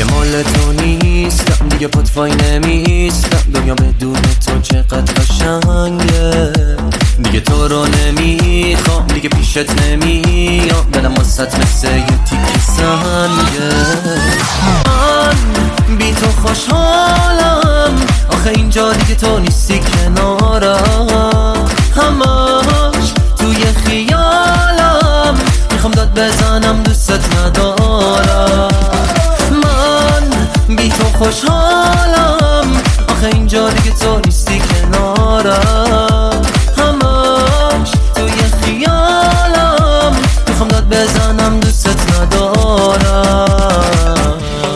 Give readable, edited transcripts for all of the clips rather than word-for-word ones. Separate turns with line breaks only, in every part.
حال تو نیستم دیگه، پات وای نمیستم. دنیا بدون تو چقدر قشنگه، دیگه تو رو نمیخوام، دیگه پیشت نمیام. دلم واسط مثل یه تیک سنگه. من بی تو خوشحالم، آخه اینجا دیگه تو نیستی کنارم. همش توی خیالم، میخوام داد بزنم دوست ندارم. من بی تو خوشحالم، آخه اینجا دیگه تو نیستی کنارم. همش توی خیالم، میخوام داد بزنم دوست ندارم.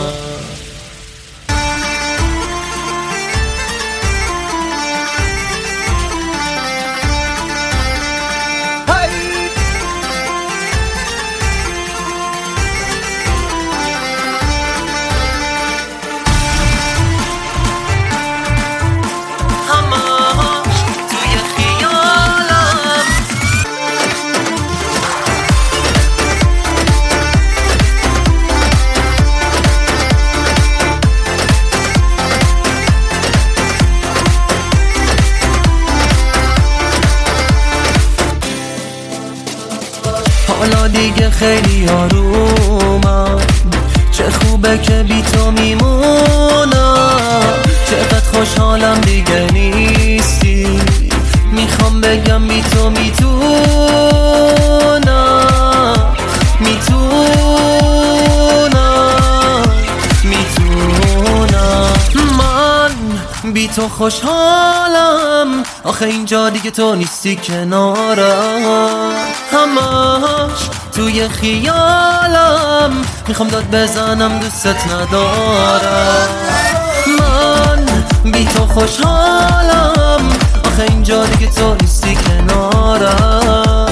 حالا دیگه خیلی آرومم، چه خوبه که بی تو میمونم. چقدر خوشحالم دیگه نیستی، میخوام بگم بی تو میتونم. من بی تو خوشحالم، آخه اینجا دیگه تو نیستی کنارم. همش توی خیالم، میخوام داد بزنم دوست ندارم. من بی تو خوشحالم، آخه اینجا دیگه تو نیستی کنارم.